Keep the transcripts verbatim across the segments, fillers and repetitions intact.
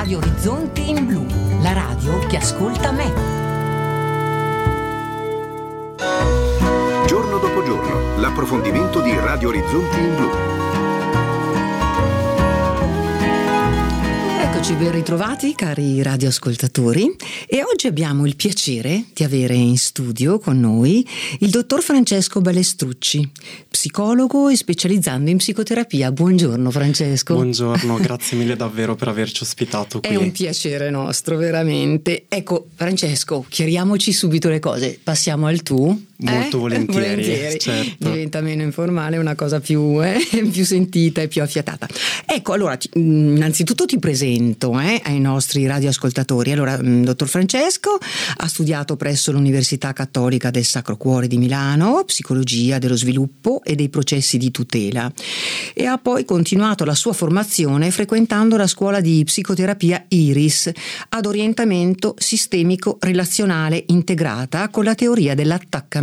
Radio Orizzonti in Blu, la radio che ascolta me. Giorno dopo giorno, l'approfondimento di Radio Orizzonti in Blu. Eccoci ben ritrovati cari radioascoltatori, e oggi abbiamo il piacere di avere in studio con noi il dottor Francesco Balestrucci, psicologo e specializzando in psicoterapia. Buongiorno Francesco. Buongiorno, grazie mille davvero per averci ospitato qui. È un piacere nostro, veramente. Ecco Francesco, chiariamoci subito le cose, passiamo al tu. Molto eh? volentieri, volentieri. certo. Diventa meno informale, una cosa più, eh, più sentita e più affiatata. Ecco, allora, ti, innanzitutto ti presento eh, ai nostri radioascoltatori. Allora, dottor Francesco ha studiato presso l'Università Cattolica del Sacro Cuore di Milano, psicologia dello sviluppo e dei processi di tutela, e ha poi continuato la sua formazione frequentando la scuola di psicoterapia Iris ad orientamento sistemico relazionale integrata con la teoria dell'attaccamento.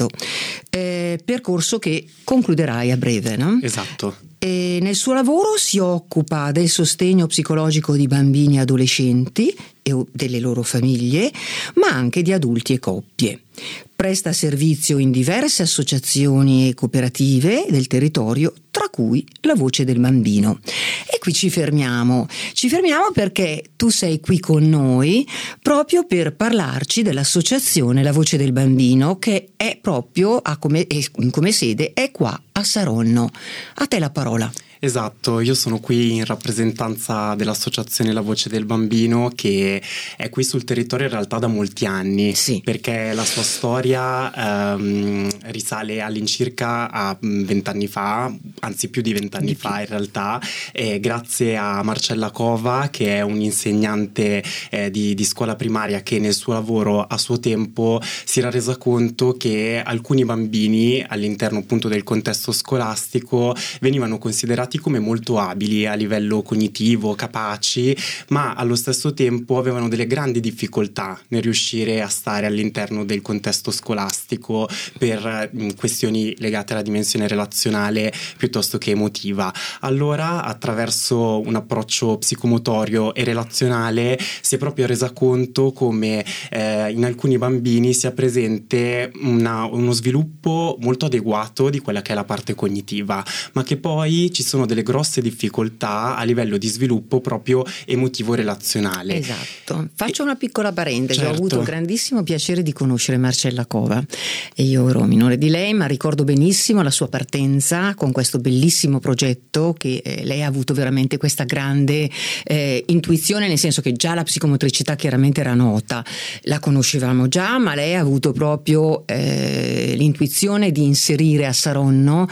Eh, percorso che concluderai a breve, no? Esatto. E nel suo lavoro si occupa del sostegno psicologico di bambini e adolescenti e delle loro famiglie, ma anche di adulti e coppie. Presta servizio in diverse associazioni e cooperative del territorio, tra cui La Voce del Bambino. E qui ci fermiamo. Ci fermiamo perché tu sei qui con noi proprio per parlarci dell'associazione La Voce del Bambino, che è proprio a come, come sede è qua a Saronno. A te la parola. Esatto, io sono qui in rappresentanza dell'associazione La Voce del Bambino, che è qui sul territorio in realtà da molti anni, sì. Perché la sua storia ehm, risale all'incirca a vent'anni fa, anzi più di vent'anni fa in realtà, eh, grazie a Marcella Cova, che è un'insegnante eh, di, di scuola primaria, che nel suo lavoro a suo tempo si era resa conto che alcuni bambini all'interno appunto del contesto scolastico venivano considerati come molto abili a livello cognitivo, capaci, ma allo stesso tempo avevano delle grandi difficoltà nel riuscire a stare all'interno del contesto scolastico per mh, questioni legate alla dimensione relazionale piuttosto che emotiva. Allora, attraverso un approccio psicomotorio e relazionale, si è proprio resa conto come eh, in alcuni bambini sia presente una, uno sviluppo molto adeguato di quella che è la parte cognitiva, ma che poi ci sono delle grosse difficoltà a livello di sviluppo proprio emotivo-relazionale. Esatto. Faccio e... una piccola parentesi. Certo. Ho avuto il grandissimo piacere di conoscere Marcella Cova e io ero minore di lei, ma ricordo benissimo la sua partenza con questo bellissimo progetto, che eh, lei ha avuto veramente questa grande eh, intuizione, nel senso che già la psicomotricità chiaramente era nota, la conoscevamo già, ma lei ha avuto proprio eh, l'intuizione di inserire a Saronno,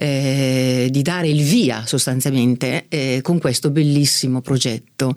eh, di dare il via sostanzialmente eh, con questo bellissimo progetto.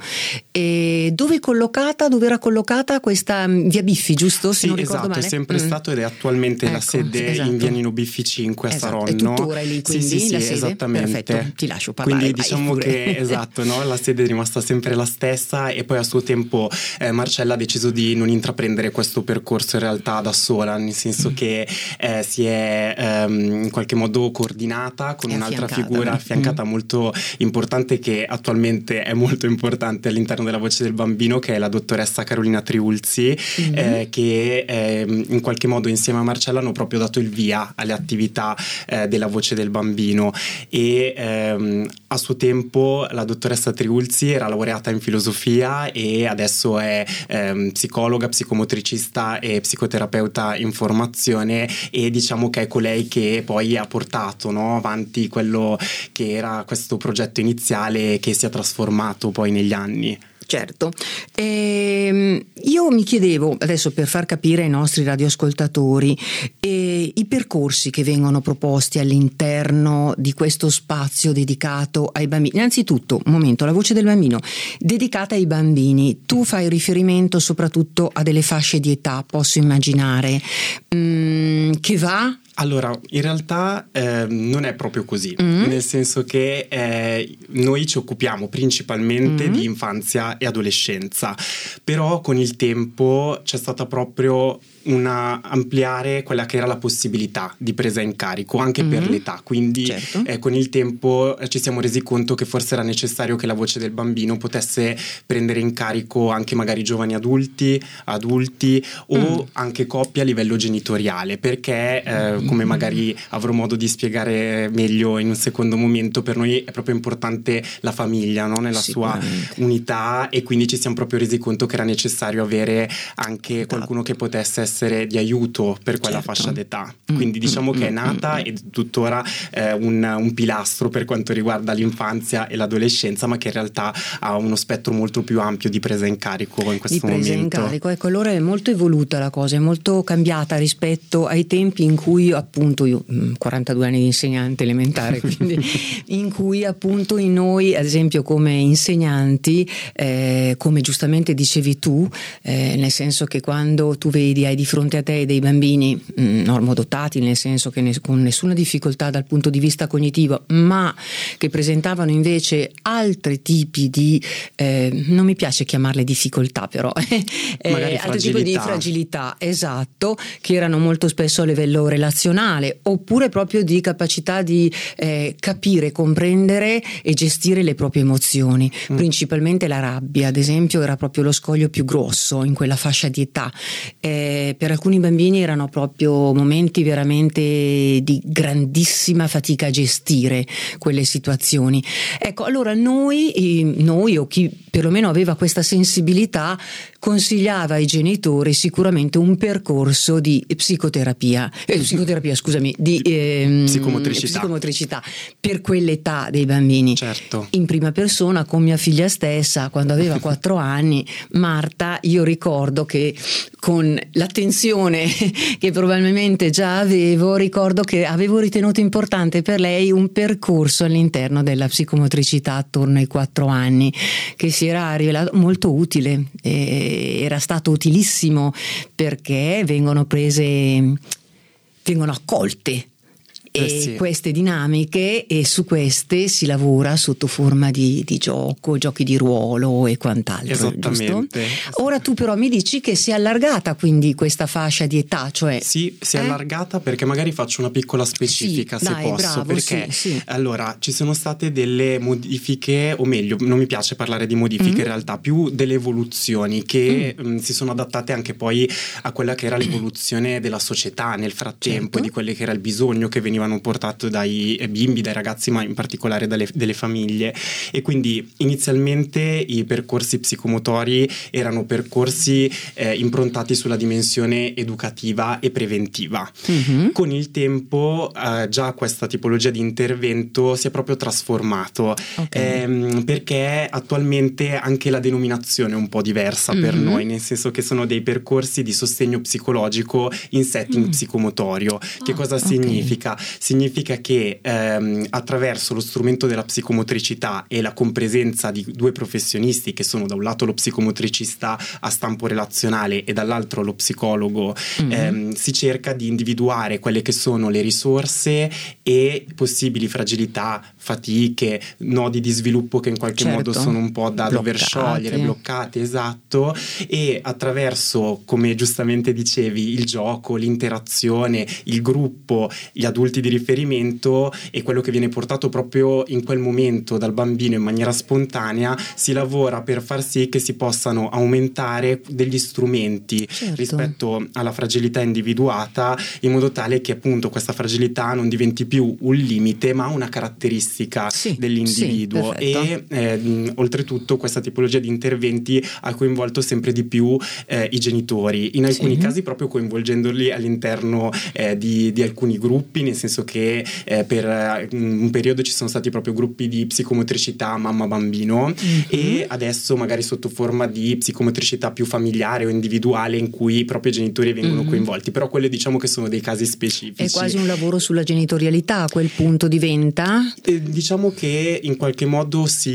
E dove è collocata? Dove era collocata questa via Biffi, giusto? Se sì, non ricordo esatto, male. È sempre mm. stato ed è attualmente ecco, la sede esatto. in via Nino Biffi cinque a esatto. Saronno. E tuttora è lì, quindi sì, sì, la sì, sede? esattamente. Perfetto, ti lascio parlare. Quindi diciamo pure. che esatto, no? La sede è rimasta sempre la stessa, e poi a suo tempo eh, Marcella ha deciso di non intraprendere questo percorso in realtà da sola, nel senso mm. che eh, si è ehm, in qualche modo coordinata con è un'altra affiancata. figura affiancata mm. molto importante, che attualmente è molto importante all'interno della Voce del Bambino, che è la dottoressa Carolina Triulzi, mm-hmm. eh, che eh, in qualche modo insieme a Marcella hanno proprio dato il via alle attività eh, della Voce del Bambino. E ehm, a suo tempo la dottoressa Triulzi era laureata in filosofia e adesso è ehm, psicologa, psicomotricista e psicoterapeuta in formazione, e diciamo che è colei che poi ha portato no, avanti quello che era questo progetto iniziale, che si è trasformato poi negli anni. Certo, ehm, io mi chiedevo adesso, per far capire ai nostri radioascoltatori eh, i percorsi che vengono proposti all'interno di questo spazio dedicato ai bambini. Innanzitutto, un momento, La Voce del Bambino dedicata ai bambini. Tu fai riferimento soprattutto a delle fasce di età, posso immaginare, mm, che va... Allora, in realtà eh, non è proprio così, mm-hmm. nel senso che eh, noi ci occupiamo principalmente mm-hmm. di infanzia e adolescenza, però con il tempo c'è stata proprio una ampliare quella che era la possibilità di presa in carico anche mm-hmm. per l'età, quindi certo. eh, con il tempo eh, ci siamo resi conto che forse era necessario che la voce del bambino potesse prendere in carico anche magari giovani adulti, adulti o mm. anche coppie a livello genitoriale, perché eh, come magari avrò modo di spiegare meglio in un secondo momento, per noi è proprio importante la famiglia, no? Nella sua unità, e quindi ci siamo proprio resi conto che era necessario avere anche qualcuno che potesse essere di aiuto per quella certo. fascia d'età, quindi diciamo mm, che è nata mm, ed tuttora eh, un, un pilastro per quanto riguarda l'infanzia e l'adolescenza, ma che in realtà ha uno spettro molto più ampio di presa in carico in questo di presa momento. In carico, ecco, allora è molto evoluta la cosa, è molto cambiata rispetto ai tempi in cui appunto io quarantadue anni di insegnante elementare, quindi in cui appunto in noi, ad esempio come insegnanti, eh, come giustamente dicevi tu, eh, nel senso che quando tu vedi, hai di fronte a te dei bambini mh, normodotati, nel senso che ne, con nessuna difficoltà dal punto di vista cognitivo, ma che presentavano invece altri tipi di eh, non mi piace chiamarle difficoltà, però eh, altri tipi di fragilità, esatto, che erano molto spesso a livello relazionale, oppure proprio di capacità di eh, capire, comprendere e gestire le proprie emozioni, mm. principalmente la rabbia, ad esempio, era proprio lo scoglio più grosso in quella fascia di età. Eh, per alcuni bambini erano proprio momenti veramente di grandissima fatica a gestire quelle situazioni. Ecco, allora noi, noi o chi perlomeno aveva questa sensibilità, consigliava ai genitori sicuramente un percorso di psicoterapia, eh, psicoterapia scusami, di eh, psicomotricità. psicomotricità per quell'età dei bambini. Certo. In prima persona con mia figlia stessa, quando aveva quattro anni, Marta, io ricordo che con l'attenzione che probabilmente già avevo, ricordo che avevo ritenuto importante per lei un percorso all'interno della psicomotricità attorno ai quattro anni, che si era rivelato molto utile, eh, era stato utilissimo perché vengono prese, vengono accolte e sì. queste dinamiche, e su queste si lavora sotto forma di, di gioco, giochi di ruolo e quant'altro. Esattamente. Giusto? Ora tu però mi dici che si è allargata quindi questa fascia di età, cioè sì, si è eh? allargata, perché magari faccio una piccola specifica, sì, se dai, posso, bravo, perché sì, sì. allora ci sono state delle modifiche, o meglio, non mi piace parlare di modifiche, mm-hmm. in realtà più delle evoluzioni che mm. mh, si sono adattate anche poi a quella che era l'evoluzione della società nel frattempo, certo. e di quello che era il bisogno che venivano portato dai bimbi, dai ragazzi, ma in particolare dalle, delle famiglie. E quindi inizialmente i percorsi psicomotori erano percorsi eh, improntati sulla dimensione educativa e preventiva. Mm-hmm. Con il tempo eh, già questa tipologia di intervento si è proprio trasformato, okay. ehm, perché attualmente anche la denominazione è un po' diversa mm-hmm. per noi, nel senso che sono dei percorsi di sostegno psicologico in setting mm. psicomotorio. Che oh, cosa significa? Okay. Significa che ehm, attraverso lo strumento della psicomotricità e la compresenza di due professionisti, che sono da un lato lo psicomotricista a stampo relazionale e dall'altro lo psicologo, mm-hmm. ehm, si cerca di individuare quelle che sono le risorse e possibili fragilità, fatiche, nodi di sviluppo che in qualche certo. modo sono un po' da bloccati. dover sciogliere, bloccati, esatto, e attraverso, come giustamente dicevi, il gioco, l'interazione, il gruppo, gli adulti di riferimento e quello che viene portato proprio in quel momento dal bambino in maniera spontanea, si lavora per far sì che si possano aumentare degli strumenti certo. rispetto alla fragilità individuata, in modo tale che appunto questa fragilità non diventi più un limite ma una caratteristica sì, dell'individuo. Sì, e eh, oltretutto questa tipologia di interventi ha coinvolto sempre di più eh, i genitori, in alcuni sì. casi proprio coinvolgendoli all'interno eh, di, di alcuni gruppi, nel senso che Eh, per uh, un periodo ci sono stati proprio gruppi di psicomotricità mamma-bambino mm-hmm. e adesso magari sotto forma di psicomotricità più familiare o individuale, in cui proprio i genitori vengono mm-hmm. coinvolti, però quelle diciamo che sono dei casi specifici. È quasi un lavoro sulla genitorialità, a quel punto diventa? Eh, diciamo che in qualche modo sì.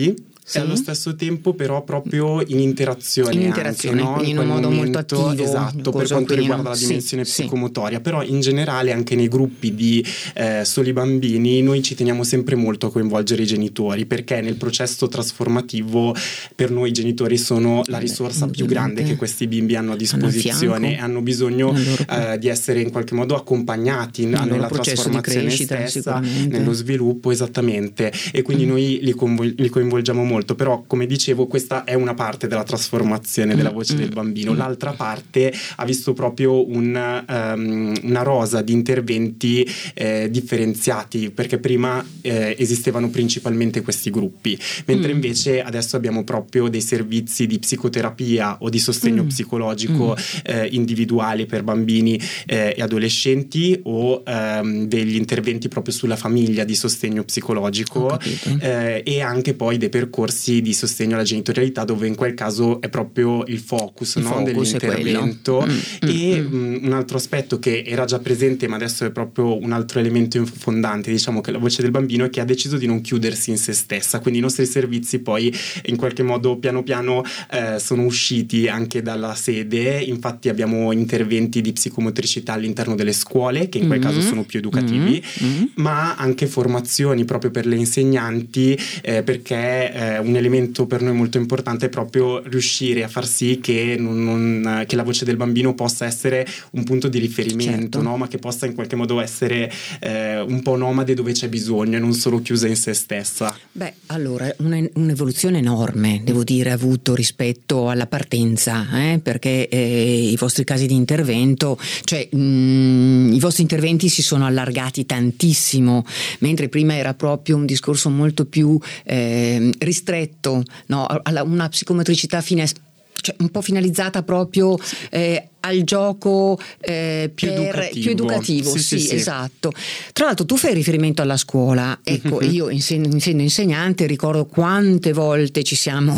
e allo stesso tempo però proprio in interazione, in interazione, anche, no? in un modo momento, molto attivo, esatto, per quanto riguarda la dimensione sì, psicomotoria, sì. Però in generale anche nei gruppi di eh, soli bambini noi ci teniamo sempre molto a coinvolgere i genitori, perché nel processo trasformativo per noi i genitori sono la risorsa più grande che questi bimbi hanno a disposizione e hanno bisogno eh, di essere in qualche modo accompagnati in, nella trasformazione crescita, stessa, nello sviluppo, esattamente, e quindi mm. noi li, convol- li coinvolgiamo molto. Però come dicevo, questa è una parte della trasformazione della voce mm. del bambino. L'altra parte ha visto proprio un, um, una rosa di interventi eh, differenziati, perché prima eh, esistevano principalmente questi gruppi, mentre mm. invece adesso abbiamo proprio dei servizi di psicoterapia o di sostegno mm. psicologico mm. Eh, individuali per bambini eh, e adolescenti, o ehm, degli interventi proprio sulla famiglia di sostegno psicologico eh, e anche poi dei percorsi di sostegno alla genitorialità, dove in quel caso è proprio il focus, il no? focus dell'intervento. Mm, e mm, mm. un altro aspetto che era già presente ma adesso è proprio un altro elemento fondante, diciamo, che la voce del bambino è che ha deciso di non chiudersi in se stessa, quindi i nostri servizi poi in qualche modo piano piano eh, sono usciti anche dalla sede. Infatti abbiamo interventi di psicomotricità all'interno delle scuole, che in quel mm. caso sono più educativi, mm-hmm. ma anche formazioni proprio per le insegnanti, eh, perché eh, un elemento per noi molto importante è proprio riuscire a far sì che, non, non, che la voce del bambino possa essere un punto di riferimento, certo. no? Ma che possa in qualche modo essere eh, un po' nomade dove c'è bisogno e non solo chiusa in se stessa. Beh, allora, una, un'evoluzione enorme, devo dire, ha avuto rispetto alla partenza, eh? Perché eh, i vostri casi di intervento, cioè mh, i vostri interventi si sono allargati tantissimo, mentre prima era proprio un discorso molto più eh, ristretto, no? Alla, una psicomotricità fine, cioè un po' finalizzata proprio eh, al gioco eh, più, per, educativo. più educativo, sì, sì, sì, sì, esatto. Tra l'altro tu fai riferimento alla scuola, ecco, mm-hmm. io essendo insegnante ricordo quante volte ci siamo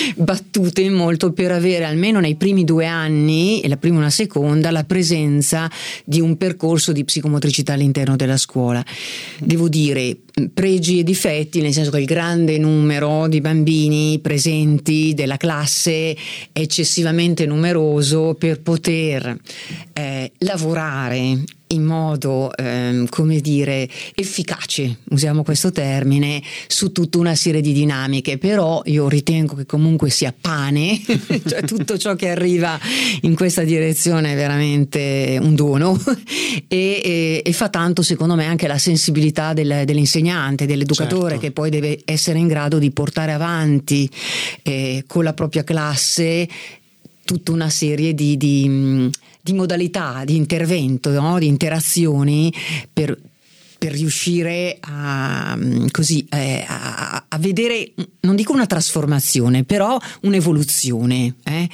battute molto per avere almeno nei primi due anni, e la prima e una seconda, la presenza di un percorso di psicomotricità all'interno della scuola. Devo dire, pregi e difetti, nel senso che il grande numero di bambini presenti della classe è eccessivamente numeroso per poter eh, lavorare in modo, ehm, come dire, efficace, usiamo questo termine, su tutta una serie di dinamiche. Però io ritengo che comunque sia pane, cioè tutto ciò che arriva in questa direzione è veramente un dono e, e, e fa tanto, secondo me, anche la sensibilità del, dell'insegnante, dell'educatore, certo. che poi deve essere in grado di portare avanti eh, con la propria classe tutta una serie di, di, di modalità di intervento, no? Di interazioni per, per riuscire a, così, eh, a, a vedere, non dico una trasformazione, però un'evoluzione eh?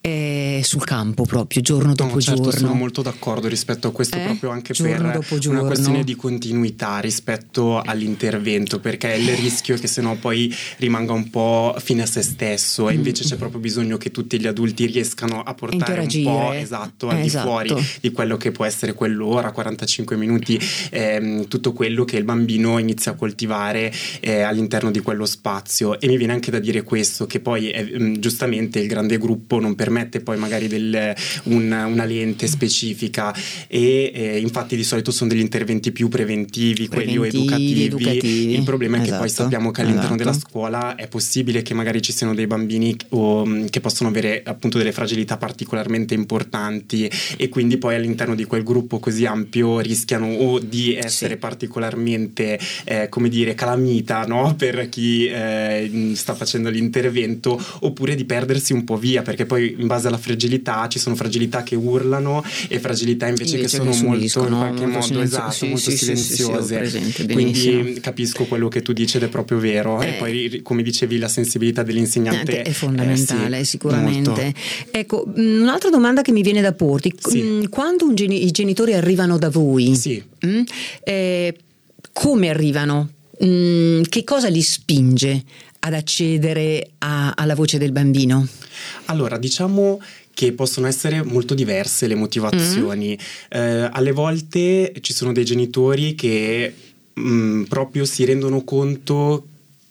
Eh, sul campo proprio, giorno dopo no, certo, giorno. Sono molto d'accordo rispetto a questo, eh? proprio anche giorno per una questione di continuità rispetto all'intervento, perché il rischio è che sennò poi rimanga un po' fine a se stesso, e invece mm. c'è proprio bisogno che tutti gli adulti riescano a portare un po' esatto al eh, di esatto. fuori di quello che può essere quell'ora, quarantacinque minuti, ehm, tutto quello che il bambino inizia a coltivare eh, all'interno di quello spazio. E mi viene anche da dire questo, che poi è, mh, giustamente il grande gruppo non permette poi magari del, un, una lente specifica, e eh, infatti di solito sono degli interventi più preventivi, preventivi quelli educativi. educativi. Il problema è esatto. che poi sappiamo che all'interno esatto. della scuola è possibile che magari ci siano dei bambini o, che possono avere appunto delle fragilità particolarmente importanti, e quindi poi all'interno di quel gruppo così ampio rischiano o di essere sì. particolarmente eh, come dire calamita, no? Per chi eh, sta facendo l'intervento, oppure di perdersi un po' via, perché poi in base alla fragilità ci sono fragilità che urlano e fragilità invece, invece che sono che molto in qualche molto modo silenzio- esatto, sì, molto sì, silenziose sì, sì, quindi capisco quello che tu dici ed è proprio vero. Eh, e poi come dicevi la sensibilità dell'insegnante è fondamentale, eh, sì, sicuramente molto. Ecco, un'altra domanda che mi viene da porti, sì. quando un geni- i genitori arrivano da voi sì. mh, eh, come arrivano? Mh, che cosa li spinge ad accedere a, alla voce del bambino? Allora, diciamo che possono essere molto diverse le motivazioni. Mm. Eh, alle volte ci sono dei genitori che mh, proprio si rendono conto che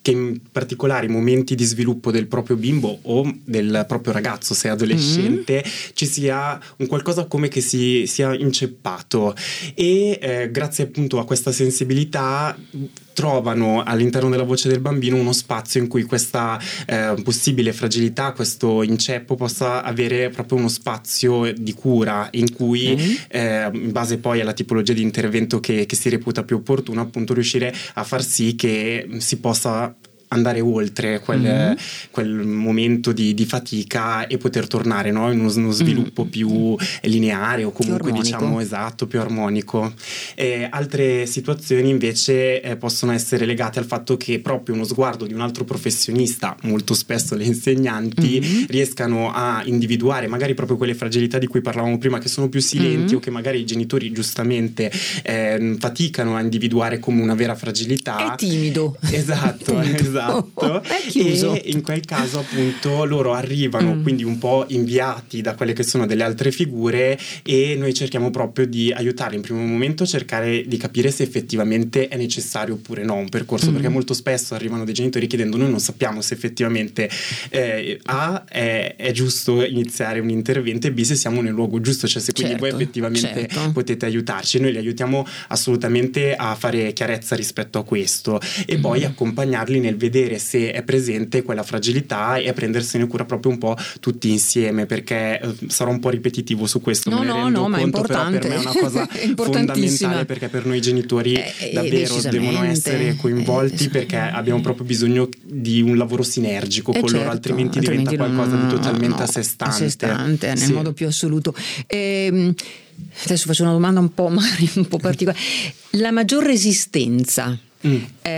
che in particolari momenti di sviluppo del proprio bimbo o del proprio ragazzo, se adolescente, mm-hmm. ci sia un qualcosa come che si sia inceppato, e eh, grazie appunto a questa sensibilità trovano all'interno della voce del bambino uno spazio in cui questa eh, possibile fragilità, questo inceppo possa avere proprio uno spazio di cura, in cui mm-hmm. eh, in base poi alla tipologia di intervento che, che si reputa più opportuno, appunto riuscire a far sì che si possa andare oltre quel, mm-hmm. quel momento di, di fatica e poter tornare, no? in uno, uno sviluppo mm-hmm. più lineare o comunque diciamo esatto, più armonico. E altre situazioni invece eh, possono essere legate al fatto che proprio uno sguardo di un altro professionista, molto spesso le insegnanti, mm-hmm. riescano a individuare magari proprio quelle fragilità di cui parlavamo prima, che sono più silenti mm-hmm. o che magari i genitori giustamente eh, faticano a individuare come una vera fragilità. È timido. Esatto, esatto. Esatto. E in quel caso appunto loro arrivano mm. quindi un po' inviati da quelle che sono delle altre figure, e noi cerchiamo proprio di aiutarli in primo momento a cercare di capire se effettivamente è necessario oppure no un percorso, mm. perché molto spesso arrivano dei genitori chiedendo: noi non sappiamo se effettivamente eh, A è, è giusto iniziare un intervento, e B se siamo nel luogo giusto, cioè se quindi certo, voi effettivamente certo. potete aiutarci. Noi li aiutiamo assolutamente a fare chiarezza rispetto a questo, e mm. poi accompagnarli nel vedere se è presente quella fragilità e a prendersene cura proprio un po' tutti insieme, perché eh, sarò un po' ripetitivo su questo, no, me ne no, rendo no, ma conto, è però per me è una cosa fondamentale, perché per noi genitori eh, davvero devono essere coinvolti, eh, perché abbiamo proprio bisogno di un lavoro sinergico eh, con certo, loro, altrimenti, altrimenti diventa qualcosa non, di totalmente no, a sé stante, a sé stante nel sì. modo più assoluto. Ehm, adesso faccio una domanda un po' magari un po' particolare. La maggior resistenza Mm.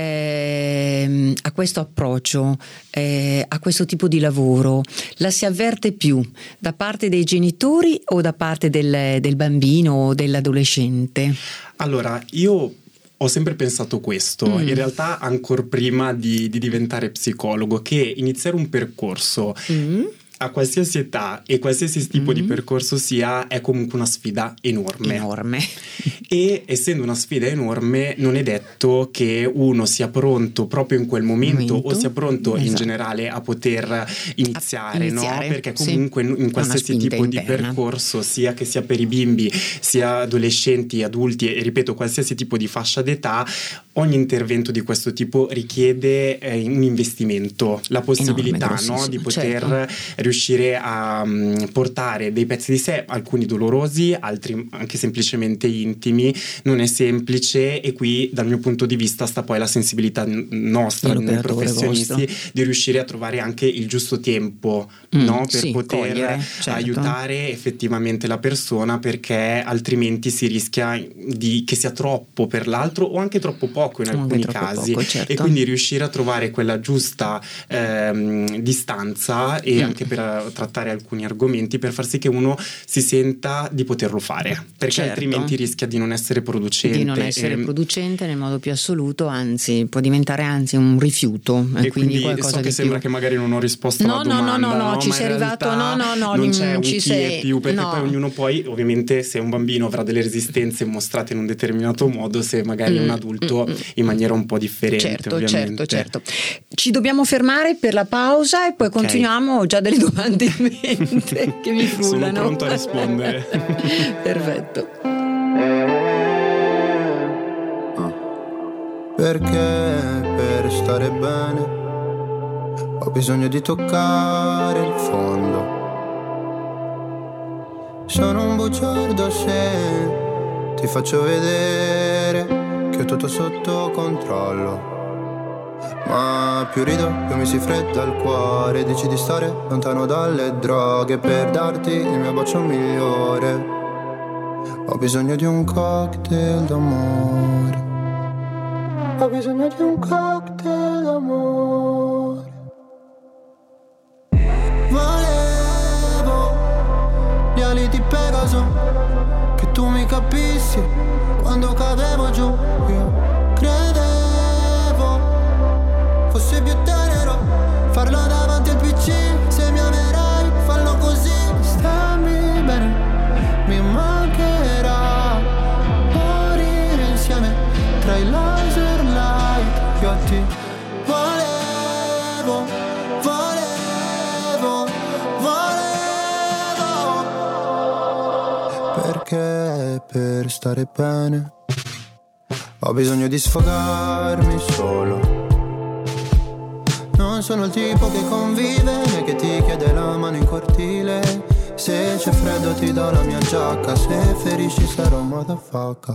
Eh, a questo approccio, eh, a questo tipo di lavoro, la si avverte più da parte dei genitori o da parte del, del bambino o dell'adolescente? Allora, io ho sempre pensato questo, mm. in realtà ancor prima di, di diventare psicologo, che iniziare un percorso mm. a qualsiasi età e qualsiasi tipo mm. di percorso sia, è comunque una sfida enorme. Enorme. E essendo una sfida enorme, non è detto che uno sia pronto proprio in quel momento, momento. o sia pronto esatto. in generale a poter iniziare, a iniziare no? Perché comunque sì. in qualsiasi tipo interna. di percorso, sia che sia per i bimbi, sia adolescenti, adulti, e ripeto qualsiasi tipo di fascia d'età, ogni intervento di questo tipo richiede eh, un investimento, la possibilità enorme, no? di poter certo. riuscire a um, portare dei pezzi di sé, alcuni dolorosi, altri anche semplicemente intimi. Non è semplice, e qui dal mio punto di vista sta poi la sensibilità nostra noi professionisti vostro. di riuscire a trovare anche il giusto tempo mm, no? per sì, poter cogliere, certo. aiutare effettivamente la persona, perché altrimenti si rischia di che sia troppo per l'altro o anche troppo poco in alcuni casi poco, certo. e quindi riuscire a trovare quella giusta ehm, distanza e mm. anche per trattare alcuni argomenti, per far sì che uno si senta di poterlo fare, perché certo. altrimenti rischia di non essere producente. Di non essere e... producente nel modo più assoluto, anzi può diventare anzi un rifiuto. E quindi, quindi so che più... sembra che magari non ho risposto no, alla domanda. No, no, no, no, no ci sei arrivato, no, no, no. Non c'è un ci chi sei... è più, perché no. poi ognuno poi, ovviamente, se un bambino avrà delle resistenze mostrate in un determinato modo, se magari mm, un adulto mm, in maniera un po' differente. Certo, ovviamente. certo, certo. Ci dobbiamo fermare per la pausa e poi okay. continuiamo. Ho già delle domande in mente che mi frullano. Sono pronto a rispondere. Perfetto. Perché per stare bene ho bisogno di toccare il fondo. Sono un bugiardo se ti faccio vedere che ho tutto sotto controllo. Ma più rido, più mi si fredda il cuore. Dici di stare lontano dalle droghe per darti il mio bacio migliore. Ho bisogno di un cocktail d'amore. Ho bisogno di un cocktail d'amore. Volevo gli ali di Pegaso, che tu mi capissi quando cadevo giù. Io credevo fosse più tenero farlo davanti al P C. Se mi amerai, fallo così. Stammi bene, mi mancherà morire insieme tra i laser light. Io ti volevo volevo, volevo, volevo. Perché per stare bene ho bisogno di sfogarmi solo. Non sono il tipo che convive né che ti chiede la mano in cortile. Se c'è freddo ti do la mia giacca, se ferisci sarò un motherfucker.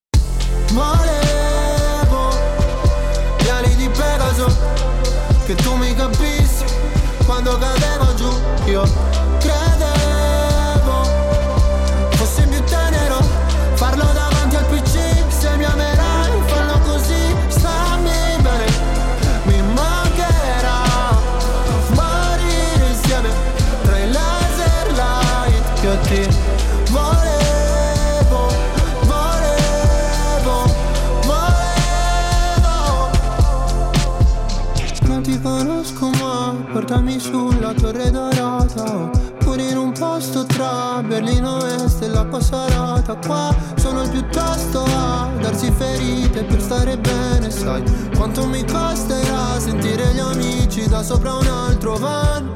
Volevo gli ali di Pegaso, che tu mi capissi quando cadevo giù. Io credevo fossi più tenero, farlo davanti al P C. Se mi amerai fallo così, stammi bene. Mi mancherà morire insieme tra i laser light che ho ti volevo, volevo, volevo. Non ti conosco ma portami sulla Torre Dorata, pure in un posto tra Berlino Est e l'acqua salata. Qua sono piuttosto a darsi ferite per stare bene. Sai quanto mi costerà sentire gli amici da sopra un altro van.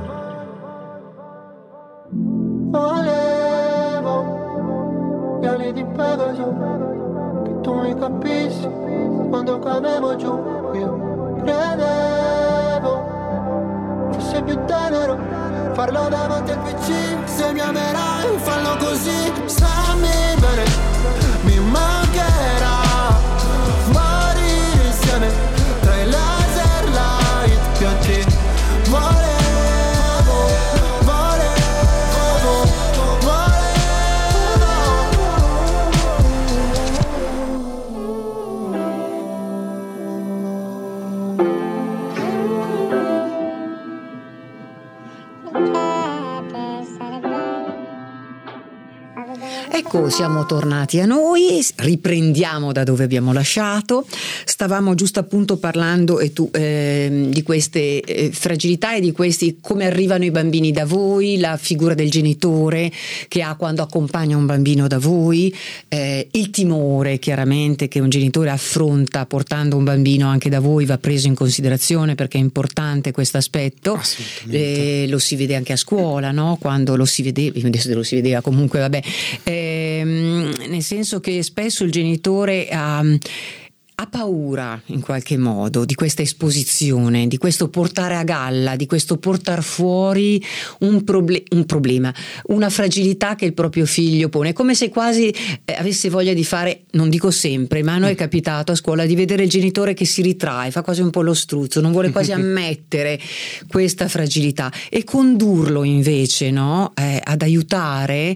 Volevo gli ali di Pegaso, che tu mi capissi quando cadevo giù. Io credevo fosse più tenero, farlo davanti al P C. Se mi amerai fallo così, stammi bene. Mi mancherà morire insieme tra i laser light che a te volevo, volevo, Ecco, siamo tornati a noi, riprendiamo da dove abbiamo lasciato. Stavamo giusto appunto parlando e tu eh, di queste eh, fragilità e di questi come arrivano i bambini da voi, la figura del genitore che ha quando accompagna un bambino da voi, eh, il timore chiaramente che un genitore affronta portando un bambino anche da voi va preso in considerazione perché è importante questo aspetto. Eh, lo si vede anche a scuola, no? Quando lo si vedeva, adesso lo si vedeva comunque, vabbè. Eh, nel senso che spesso il genitore ha, ha paura in qualche modo di questa esposizione, di questo portare a galla, di questo portare fuori un, proble- un problema, una fragilità che il proprio figlio pone. È come se quasi eh, avesse voglia di fare, non dico sempre, ma a noi è capitato a scuola di vedere il genitore che si ritrae, fa quasi un po' lo struzzo, non vuole quasi ammettere questa fragilità e condurlo invece, no, eh, ad aiutare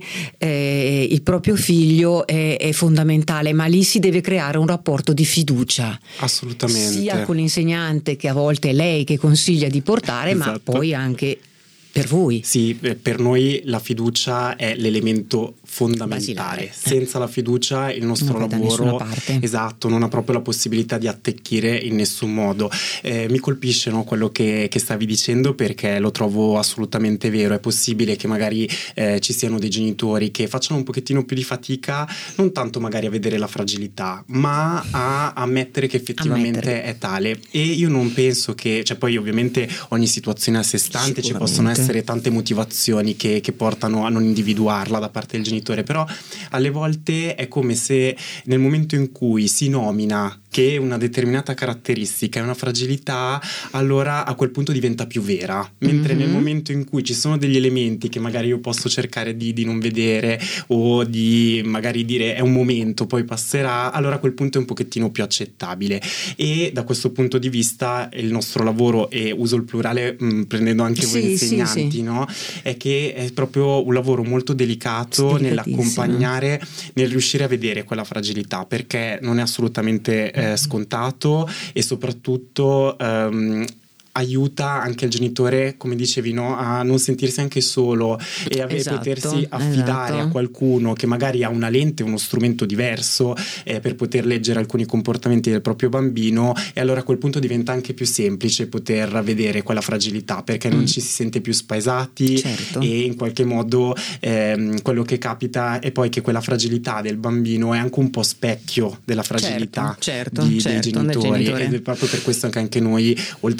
eh, il proprio figlio è, è fondamentale, ma lì si deve creare un rapporto di fiducia. Assolutamente. Sia con l'insegnante che a volte è lei che consiglia di portare, esatto. Ma poi anche per voi. Sì, per noi la fiducia è l'elemento fondamentale. Basilare. Senza la fiducia il nostro non lavoro esatto non ha proprio la possibilità di attecchire in nessun modo. Eh, mi colpisce, no, quello che, che stavi dicendo, perché lo trovo assolutamente vero. È possibile che magari eh, ci siano dei genitori che facciano un pochettino più di fatica, non tanto magari a vedere la fragilità, ma a ammettere che effettivamente ammettere. È tale. E io non penso che, cioè poi ovviamente ogni situazione è a sé stante, ci possono essere tante motivazioni che, che portano a non individuarla da parte del genitore, però alle volte è come se nel momento in cui si nomina che una determinata caratteristica è una fragilità, allora a quel punto diventa più vera, mentre mm-hmm. nel momento in cui ci sono degli elementi che magari io posso cercare di, di non vedere o di magari dire è un momento, poi passerà, allora a quel punto è un pochettino più accettabile. E da questo punto di vista il nostro lavoro, e uso il plurale mh, prendendo anche voi sì, insegnanti, sì, sì. no? È che è proprio un lavoro molto delicato nell'accompagnare, nel riuscire a vedere quella fragilità, perché non è assolutamente eh, scontato, e soprattutto um, aiuta anche il genitore, come dicevi, no, a non sentirsi anche solo e a esatto, potersi affidare esatto. a qualcuno che magari ha una lente, uno strumento diverso eh, per poter leggere alcuni comportamenti del proprio bambino, e allora a quel punto diventa anche più semplice poter vedere quella fragilità, perché mm. non ci si sente più spaesati certo. e in qualche modo ehm, quello che capita è poi che quella fragilità del bambino è anche un po' specchio della fragilità certo, certo, di, certo, dei genitori, genitore. Ed è proprio per questo che anche noi, oltre che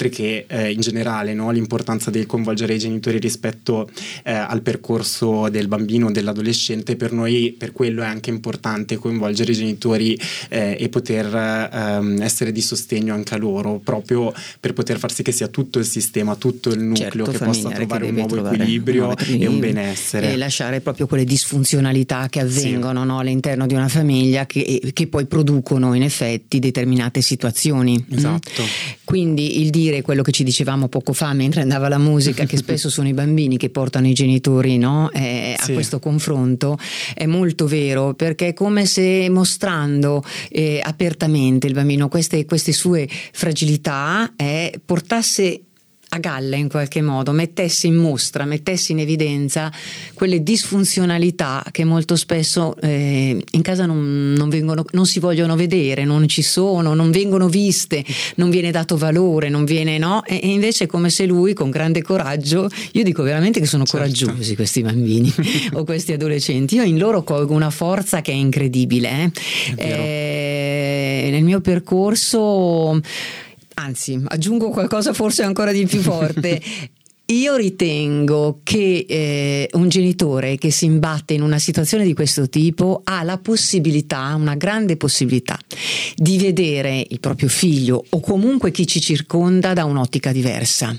e eh, in generale, no, l'importanza del coinvolgere i genitori rispetto eh, al percorso del bambino o dell'adolescente. Per noi, per quello è anche importante coinvolgere i genitori eh, e poter ehm, essere di sostegno anche a loro, proprio per poter far sì che sia tutto il sistema, tutto il nucleo, certo, che possa trovare che un nuovo trovare equilibrio, un nuovo equilibrio e un benessere, e lasciare proprio quelle disfunzionalità che avvengono, sì, no, all'interno di una famiglia che, che poi producono in effetti determinate situazioni. Esatto. Mm? Quindi il dire quello che ci dicevamo poco fa mentre andava la musica, che spesso sono i bambini che portano i genitori, no, eh, sì, a questo confronto, è molto vero, perché è come se mostrando eh, apertamente il bambino queste, queste sue fragilità eh, portasse a galla in qualche modo, mettesse in mostra, mettesse in evidenza quelle disfunzionalità che molto spesso eh, in casa non, non vengono, non si vogliono vedere, non ci sono, non vengono viste, non viene dato valore, non viene, no? E, e invece è come se lui con grande coraggio, io dico veramente che sono certo, coraggiosi questi bambini o questi adolescenti, io in loro colgo una forza che è incredibile. Eh? Eh, nel mio percorso, anzi, aggiungo qualcosa forse ancora di più forte. Io ritengo che eh, un genitore che si imbatte in una situazione di questo tipo ha la possibilità, una grande possibilità, di vedere il proprio figlio o comunque chi ci circonda da un'ottica diversa.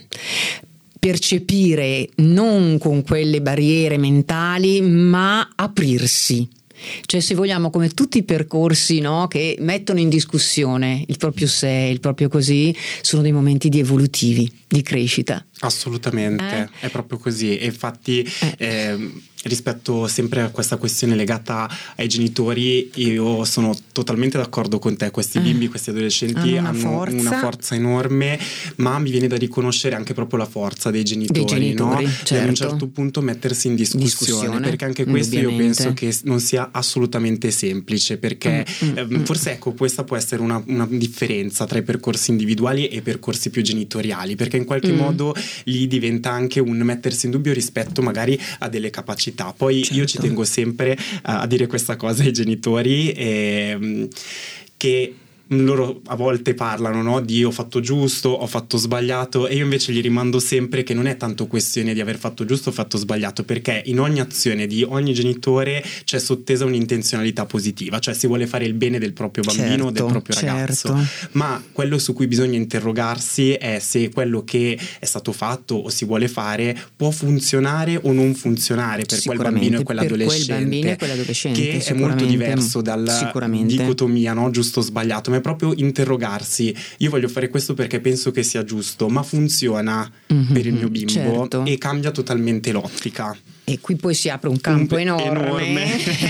Percepire non con quelle barriere mentali, ma aprirsi. Cioè, se vogliamo, come tutti i percorsi, no, che mettono in discussione il proprio sé, il proprio così, sono dei momenti di evolutivi, di crescita. Assolutamente, eh? È proprio così. E infatti eh. Eh, rispetto sempre a questa questione legata ai genitori, io sono totalmente d'accordo con te. Questi bimbi, eh. questi adolescenti hanno, una, hanno forza. una forza enorme, ma mi viene da riconoscere anche proprio la forza dei genitori, dei genitori, no? certo. E ad un certo punto mettersi in discussione, discussione perché anche questo io penso che non sia assolutamente semplice, perché mm, mm, eh, forse ecco, questa può essere una, una differenza tra i percorsi individuali e i percorsi più genitoriali, perché in qualche mm. modo lì diventa anche un mettersi in dubbio rispetto magari a delle capacità. Poi certo. io ci tengo sempre a, a dire questa cosa ai genitori, eh, che loro a volte parlano, no, di ho fatto giusto, ho fatto sbagliato, e io invece gli rimando sempre che non è tanto questione di aver fatto giusto o fatto sbagliato, perché in ogni azione di ogni genitore c'è sottesa un'intenzionalità positiva, cioè si vuole fare il bene del proprio bambino, certo, del proprio ragazzo, certo. ma quello su cui bisogna interrogarsi è se quello che è stato fatto o si vuole fare può funzionare o non funzionare per quel bambino e quell'adolescente, per quel bambino e quell'adolescente, che è molto diverso dalla dicotomia, no, giusto o sbagliato, è proprio interrogarsi. Io voglio fare questo perché penso che sia giusto, ma funziona mm-hmm, per il mio bimbo, certo. E cambia totalmente l'ottica. E qui poi si apre un campo un enorme, enorme.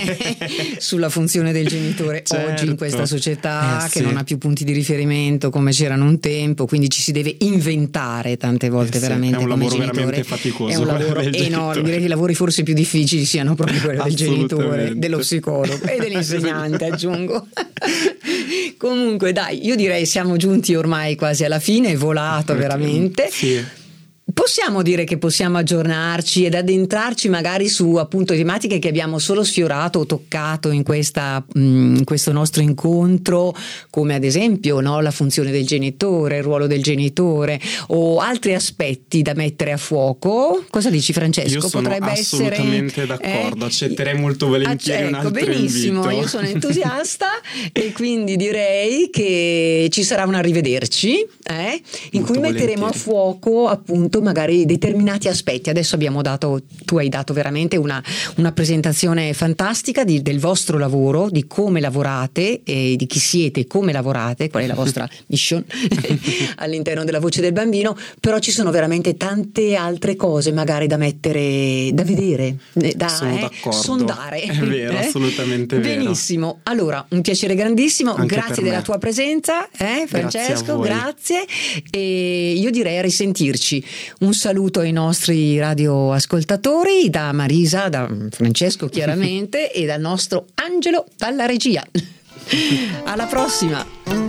sulla funzione del genitore, certo. Oggi in questa società eh, che sì. non ha più punti di riferimento come c'erano un tempo, quindi ci si deve inventare tante volte, eh, veramente, sì. È un come lavoro genitore. veramente faticoso. È un lavoro enorme, direi che i lavori forse più difficili siano proprio quello del genitore, dello psicologo e dell'insegnante, aggiungo. Comunque dai, io direi siamo giunti ormai quasi alla fine, è volato veramente. Sì. Possiamo dire che possiamo aggiornarci ed addentrarci magari su appunto tematiche che abbiamo solo sfiorato o toccato in, questa, in questo nostro incontro, come ad esempio, no, la funzione del genitore, il ruolo del genitore, o altri aspetti da mettere a fuoco. Cosa dici, Francesco? Io sono Potrebbe assolutamente essere, d'accordo, eh, accetterei molto volentieri ecco, un altro benissimo, invito. Io sono entusiasta e quindi direi che ci sarà un arrivederci eh, in molto cui metteremo volentieri. a fuoco appunto magari determinati aspetti. Adesso abbiamo dato, tu hai dato veramente una, una presentazione fantastica di, del vostro lavoro, di come lavorate e di chi siete, come lavorate, qual è la vostra mission all'interno della Voce del Bambino, però ci sono veramente tante altre cose magari da mettere, da vedere, da sono eh, d'accordo. sondare. È vero, eh? assolutamente vero. Benissimo, allora un piacere grandissimo, anche grazie della me. tua presenza, eh, Francesco, grazie, grazie, e io direi a risentirci. Un saluto ai nostri radioascoltatori da Marisa, da Francesco chiaramente e dal nostro Angelo dalla regia. Alla prossima.